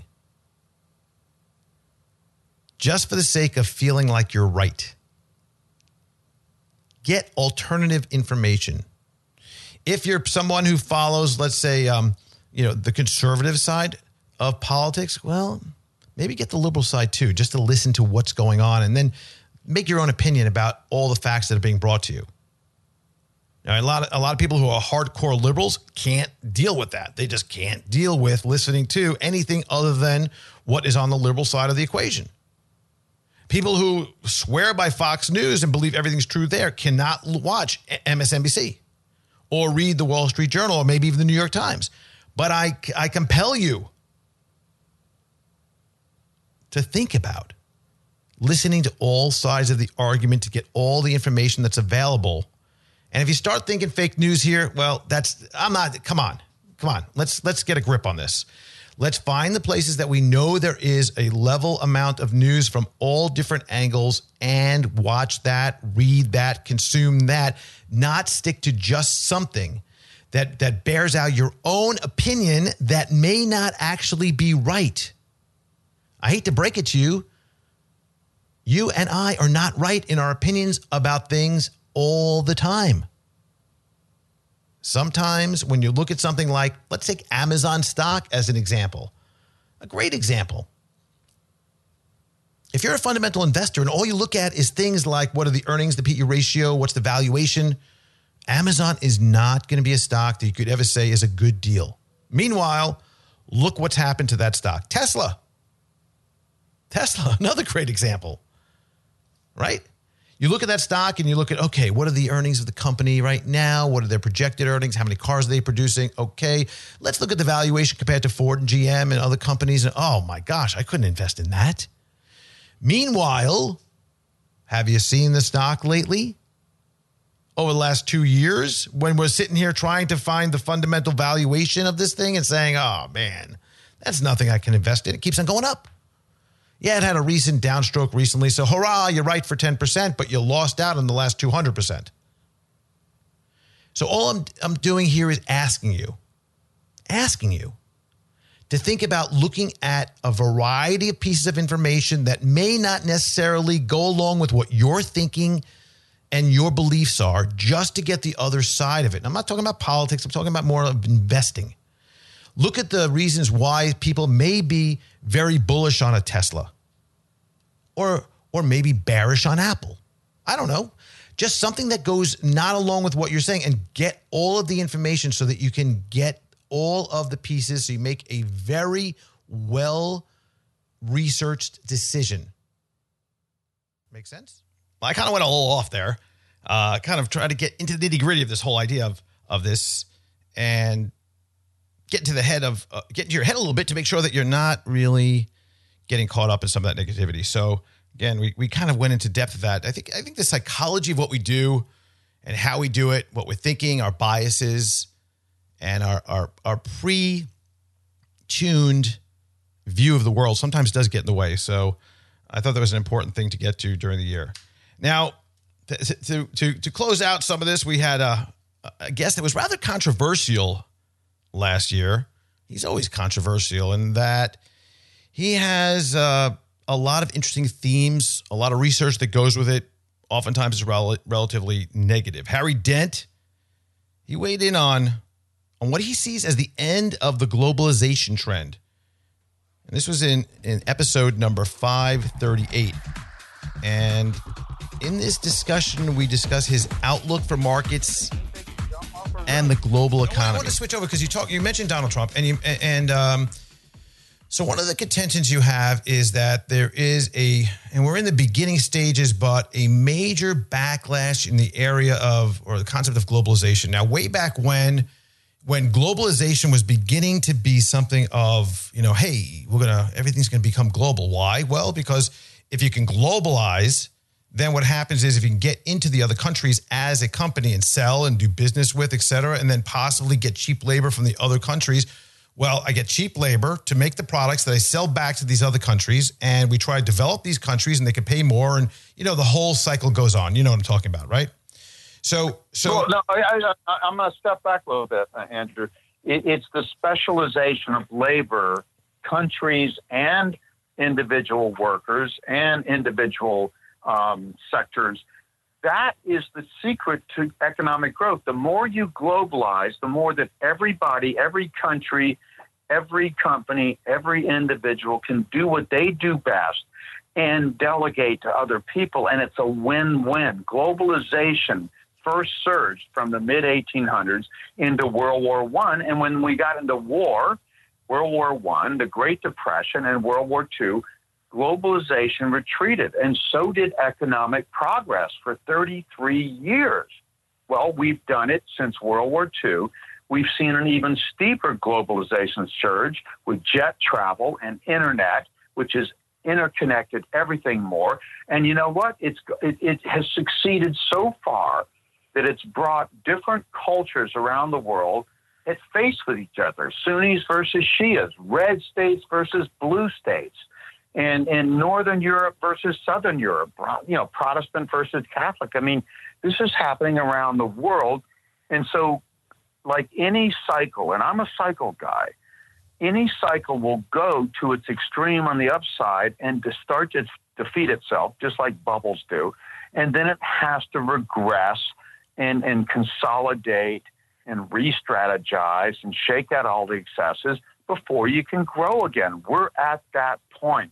just for the sake of feeling like you're right. Get alternative information. If you're someone who follows, let's say, the conservative side of politics, well, maybe get the liberal side too, just to listen to what's going on and then make your own opinion about all the facts that are being brought to you. Now, a lot of people who are hardcore liberals can't deal with that. They just can't deal with listening to anything other than what is on the liberal side of the equation. People who swear by Fox News and believe everything's true there cannot watch MSNBC or read the Wall Street Journal or maybe even the New York Times. But I compel you to think about listening to all sides of the argument to get all the information that's available. And if you start thinking fake news here, well, come on. Let's get a grip on this. Let's find the places that we know there is a level amount of news from all different angles and watch that, read that, consume that, not stick to just something that bears out your own opinion that may not actually be right. I hate to break it to you. You and I are not right in our opinions about things all the time. Sometimes when you look at something like, let's take Amazon stock as an example, a great example. If you're a fundamental investor and all you look at is things like what are the earnings, the PE ratio, what's the valuation, Amazon is not going to be a stock that you could ever say is a good deal. Meanwhile, look what's happened to that stock. Tesla, another great example, right? You look at that stock and you look at, okay, what are the earnings of the company right now? What are their projected earnings? How many cars are they producing? Okay, let's look at the valuation compared to Ford and GM and other companies. And oh my gosh, I couldn't invest in that. Meanwhile, have you seen the stock lately? Over the last 2 years, when we're sitting here trying to find the fundamental valuation of this thing and saying, oh man, that's nothing I can invest in. It keeps on going up. Yeah, it had a recent downstroke recently, so hurrah, you're right for 10%, but you lost out on the last 200%. So all I'm doing here is asking you to think about looking at a variety of pieces of information that may not necessarily go along with what you're thinking and your beliefs are, just to get the other side of it. And I'm not talking about politics. I'm talking about more of investing. Look at the reasons why people may be very bullish on a Tesla or maybe bearish on Apple. I don't know. Just something that goes not along with what you're saying, and get all of the information so that you can get all of the pieces so you make a very well-researched decision. Make sense? Well, I kind of went a little off there. Kind of try to get into the nitty-gritty of this whole idea of this and get into your head a little bit to make sure that you're not really getting caught up in some of that negativity. So again, we kind of went into depth of that. I think the psychology of what we do and how we do it, what we're thinking, our biases, and our pre-tuned view of the world sometimes does get in the way. So I thought that was an important thing to get to during the year. Now, to close out some of this, we had a guest that was rather controversial last year. He's always controversial in that he has a lot of interesting themes, a lot of research that goes with it. Oftentimes it's relatively negative. Harry Dent, he weighed in on what he sees as the end of the globalization trend. And this was in episode number 538. And in this discussion, we discuss his outlook for markets and the global economy. I want to switch over because you mentioned Donald Trump, so one of the contentions you have is that there is and we're in the beginning stages, but a major backlash in the area or the concept of globalization. Now, way back when globalization was beginning to be something of, hey, everything's going to become global. Why? Well, because if you can globalize, then what happens is if you can get into the other countries as a company and sell and do business with, et cetera, and then possibly get cheap labor from the other countries, well, I get cheap labor to make the products that I sell back to these other countries, and we try to develop these countries and they can pay more, and, the whole cycle goes on. You know what I'm talking about, right? So no, I'm going to step back a little bit, Andrew. It's the specialization of labor, countries and individual workers and individual sectors. That is the secret to economic growth. The more you globalize, the more that everybody, every country, every company, every individual can do what they do best and delegate to other people. And it's a win-win. Globalization first surged from the mid-1800s into World War I. And when we got into World War I, the Great Depression, and World War II, globalization retreated, and so did economic progress for 33 years. Well, we've done it since World War II. We've seen an even steeper globalization surge with jet travel and internet, which has interconnected everything more. And you know what? It has succeeded so far that it's brought different cultures around the world at face with each other. Sunnis versus Shias, red states versus blue states. And in Northern Europe versus Southern Europe, Protestant versus Catholic. I mean, this is happening around the world. And so, like any cycle, and I'm a cycle guy, any cycle will go to its extreme on the upside and to start to defeat itself, just like bubbles do. And then it has to regress and consolidate and re-strategize and shake out all the excesses before you can grow again. We're at that point.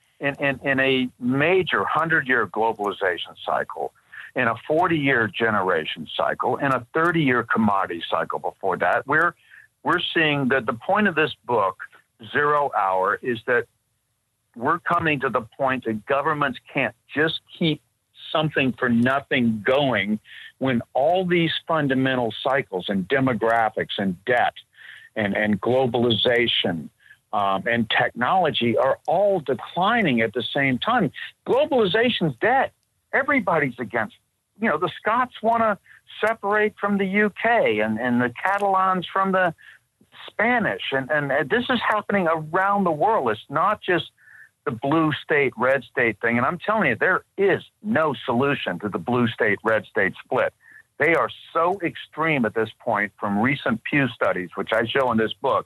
In a major 100-year globalization cycle, in a 40-year generation cycle, in a 30-year commodity cycle before that, we're seeing that the point of this book, 0 Hour, is that we're coming to the point that governments can't just keep something for nothing going when all these fundamental cycles and demographics and debt and globalization and technology are all declining at the same time. Globalization's dead. Everybody's against. The Scots want to separate from the UK and the Catalans from the Spanish. And this is happening around the world. It's not just the blue state, red state thing. And I'm telling you, there is no solution to the blue state, red state split. They are so extreme at this point from recent Pew studies, which I show in this book.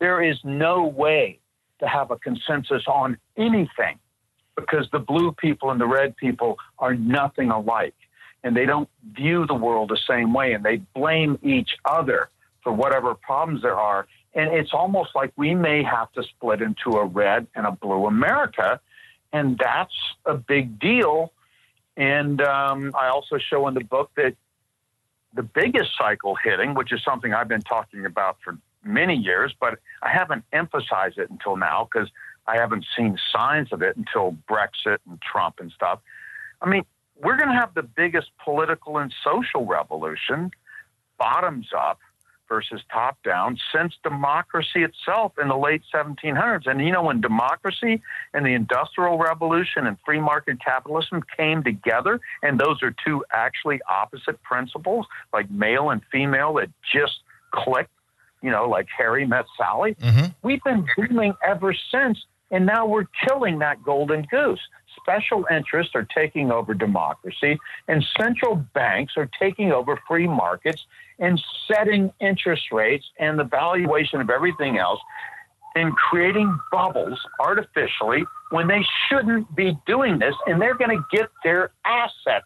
There is no way to have a consensus on anything because the blue people and the red people are nothing alike. And they don't view the world the same way, and they blame each other for whatever problems there are. And it's almost like we may have to split into a red and a blue America, and that's a big deal. And I also show in the book that the biggest cycle hitting, which is something I've been talking about for many years, but I haven't emphasized it until now because I haven't seen signs of it until Brexit and Trump and stuff. I mean, we're going to have the biggest political and social revolution, bottoms up versus top down, since democracy itself in the late 1700s. And, you know, when democracy and the Industrial Revolution and free market capitalism came together, and those are two actually opposite principles, like male and female, that just clicked, you know, like Harry met Sally. We've been booming ever since, and now we're killing that golden goose. Special interests are taking over democracy, and central banks are taking over free markets and setting interest rates and the valuation of everything else and creating bubbles artificially when they shouldn't be doing this, and they're going to get their assets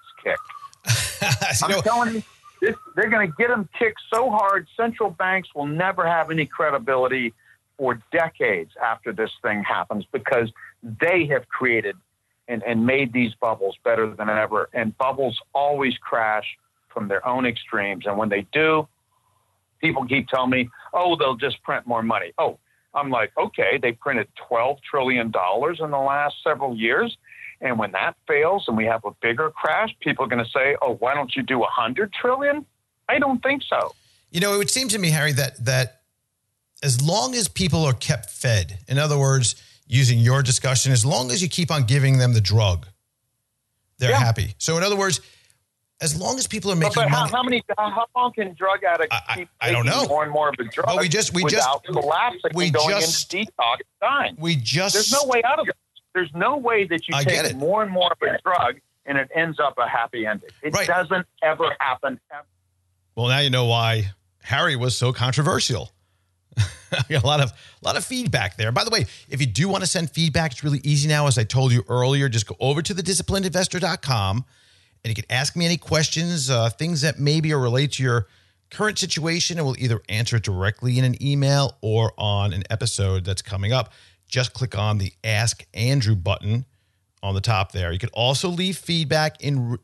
kicked. I'm telling you, they're going to get them kicked so hard, central banks will never have any credibility for decades after this thing happens because they have created and made these bubbles better than ever. And bubbles always crash from their own extremes. And when they do, people keep telling me, oh, they'll just print more money. Oh, I'm like, okay, they printed $12 trillion in the last several years. And when that fails and we have a bigger crash, people are going to say, oh, why don't you do 100 trillion? I don't think so. You know, it would seem to me, Harry, that as long as people are kept fed, in other words, using your discussion, as long as you keep on giving them the drug, they're happy. So in other words, as long as people are making money. How long can drug addicts keep taking more and more of the drug without collapsing and going into detox dying? There's no way out of it. There's no way that you take more and more of a drug and it ends up a happy ending. It doesn't ever happen. Well, now you know why Harry was so controversial. I got a lot of feedback there. By the way, if you do want to send feedback, it's really easy now. As I told you earlier, just go over to thedisciplinedinvestor.com and you can ask me any questions, things that maybe are related to your current situation, and we'll either answer it directly in an email or on an episode that's coming up. Just click on the Ask Andrew button on the top there. You can also leave feedback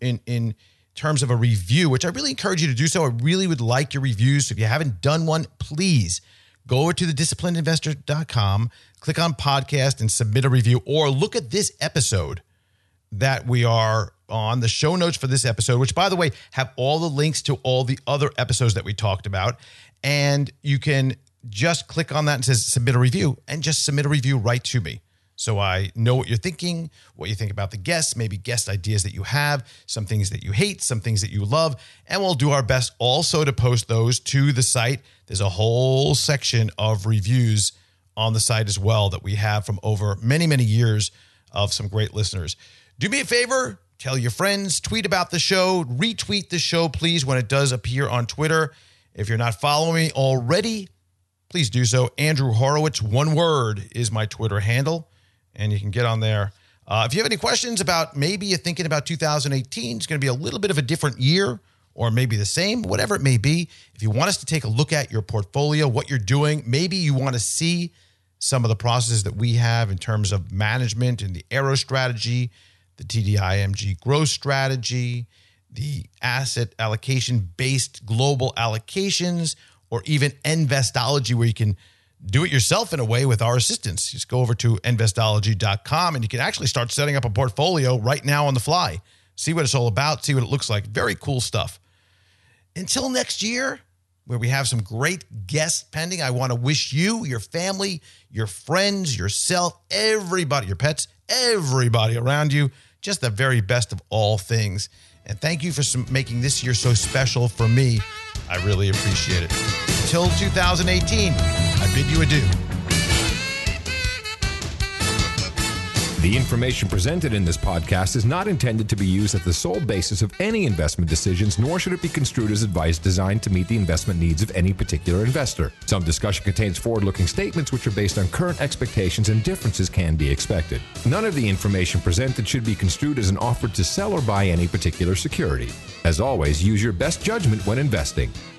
in terms of a review, which I really encourage you to do so. I really would like your reviews. So if you haven't done one, please go over to thedisciplinedinvestor.com, click on podcast and submit a review, or look at this episode that we are on, the show notes for this episode, which, by the way, have all the links to all the other episodes that we talked about. And you can just click on that and says submit a review, and just submit a review right to me. So I know what you're thinking, what you think about the guests, maybe guest ideas that you have, some things that you hate, some things that you love, and we'll do our best also to post those to the site. There's a whole section of reviews on the site as well that we have from over many, many years of some great listeners. Do me a favor, tell your friends, tweet about the show, retweet the show, please, when it does appear on Twitter. If you're not following me already, please do so. Andrew Horowitz, one word, is my Twitter handle, and you can get on there. If you have any questions about, maybe you're thinking about 2018, it's going to be a little bit of a different year, or maybe the same, whatever it may be. If you want us to take a look at your portfolio, what you're doing, maybe you want to see some of the processes that we have in terms of management and the Aero strategy, the TDIMG growth strategy, the asset allocation-based global allocations, or even Investology, where you can do it yourself in a way with our assistance. Just go over to Investology.com and you can actually start setting up a portfolio right now on the fly. See what it's all about, see what it looks like. Very cool stuff. Until next year, where we have some great guests pending, I want to wish you, your family, your friends, yourself, everybody, your pets, everybody around you, just the very best of all things. And thank you for making this year so special for me. I really appreciate it. Until 2018, I bid you adieu. The information presented in this podcast is not intended to be used as the sole basis of any investment decisions, nor should it be construed as advice designed to meet the investment needs of any particular investor. Some discussion contains forward-looking statements which are based on current expectations, and differences can be expected. None of the information presented should be construed as an offer to sell or buy any particular security. As always, use your best judgment when investing.